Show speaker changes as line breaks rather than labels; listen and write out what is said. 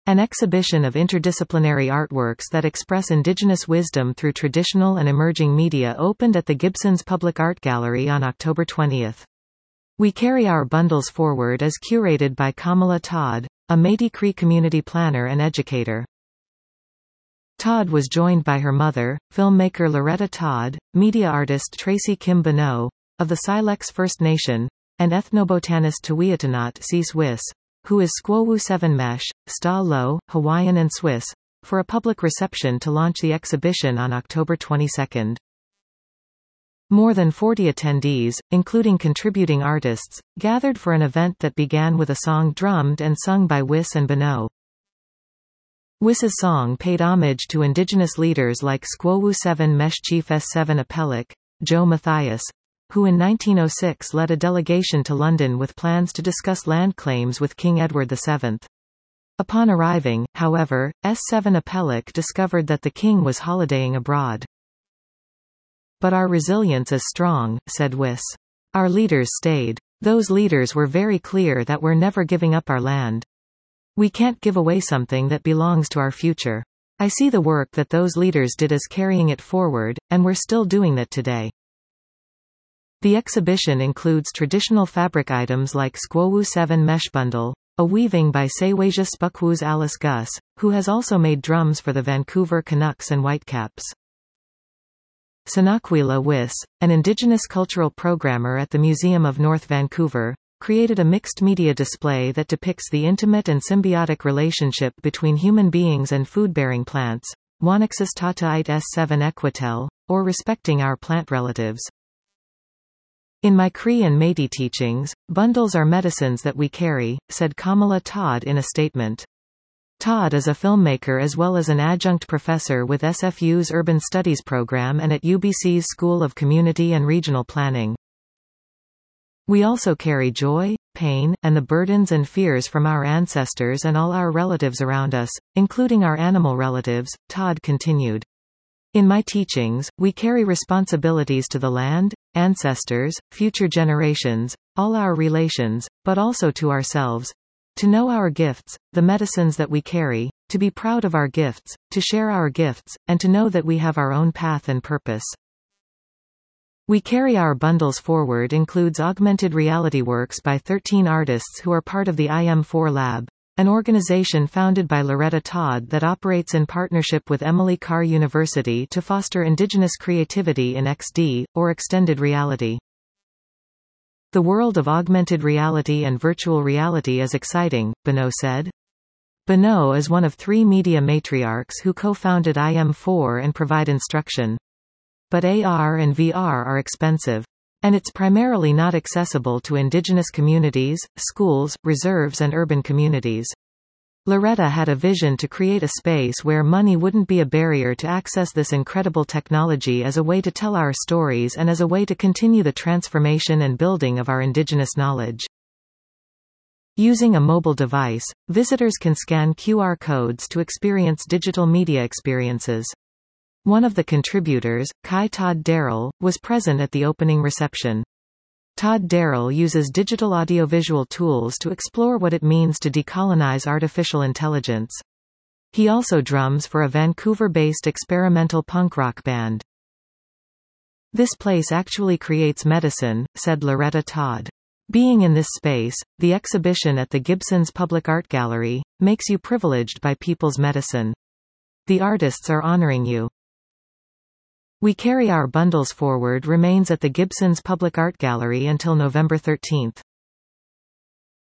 An exhibition of interdisciplinary artworks that express Indigenous wisdom through traditional and emerging media opened at the Gibsons Public Art Gallery on October 20. We Carry Our Bundles Forward is curated by Kamala Todd, a Métis Cree community planner and educator. Todd was joined by her mother, filmmaker Loretta Todd, media artist Tracy Kim Bonneau, of the Silex First Nation, and ethnobotanist Tuwiatanat Sis Wiss, who is Squawu 7 Mesh, Sta Lo, Hawaiian and Swiss, for a public reception to launch the exhibition on October 22. More than 40 attendees, including contributing artists, gathered for an event that began with a song drummed and sung by Wiss and Bonneau. Wiss's song paid homage to Indigenous leaders like Squawu 7 Mesh Chief S7 Apellik, Joe Mathias, who in 1906 led a delegation to London with plans to discuss land claims with King Edward VII. Upon arriving, however, S7 Apellik discovered that the king was holidaying abroad. "But our resilience is strong," said Wiss. "Our leaders stayed. Those leaders were very clear that we're never giving up our land. We can't give away something that belongs to our future. I see the work that those leaders did as carrying it forward, and we're still doing that today." The exhibition includes traditional fabric items like Squawu 7 Mesh Bundle, a weaving by Sewaja Spukwu's Alice Gus, who has also made drums for the Vancouver Canucks and Whitecaps. Sanakwila Wiss, an Indigenous cultural programmer at the Museum of North Vancouver, created a mixed-media display that depicts the intimate and symbiotic relationship between human beings and food-bearing plants, Wanaxis Tata'ite S7 Equitel, or respecting our plant relatives. "In my Cree and Métis teachings, bundles are medicines that we carry," said Kamala Todd in a statement. Todd is a filmmaker as well as an adjunct professor with SFU's Urban Studies program and at UBC's School of Community and Regional Planning. "We also carry joy, pain, and the burdens and fears from our ancestors and all our relatives around us, including our animal relatives," Todd continued. "In my teachings, we carry responsibilities to the land, ancestors, future generations, all our relations, but also to ourselves. To know our gifts, the medicines that we carry, to be proud of our gifts, to share our gifts, and to know that we have our own path and purpose." We Carry Our Bundles Forward includes augmented reality works by 13 artists who are part of the IM4 Lab, an organization founded by Loretta Todd that operates in partnership with Emily Carr University to foster Indigenous creativity in XD, or extended reality. "The world of augmented reality and virtual reality is exciting," Bonneau said. Bonneau is one of 3 media matriarchs who co-founded IM4 and provide instruction. But AR and VR are expensive. And it's primarily not accessible to Indigenous communities, schools, reserves and urban communities. Loretta had a vision to create a space where money wouldn't be a barrier to access this incredible technology as a way to tell our stories and as a way to continue the transformation and building of our Indigenous knowledge. Using a mobile device, visitors can scan QR codes to experience digital media experiences. One of the contributors, Kai Todd Darrell, was present at the opening reception. Todd Darrell uses digital audiovisual tools to explore what it means to decolonize artificial intelligence. He also drums for a Vancouver-based experimental punk rock band. "This place actually creates medicine," said Loretta Todd. "Being in this space, the exhibition at the Gibsons Public Art Gallery, makes you privileged by people's medicine. The artists are honoring you." We Carry Our Bundles Forward remains at the Gibsons Public Art Gallery until November 13.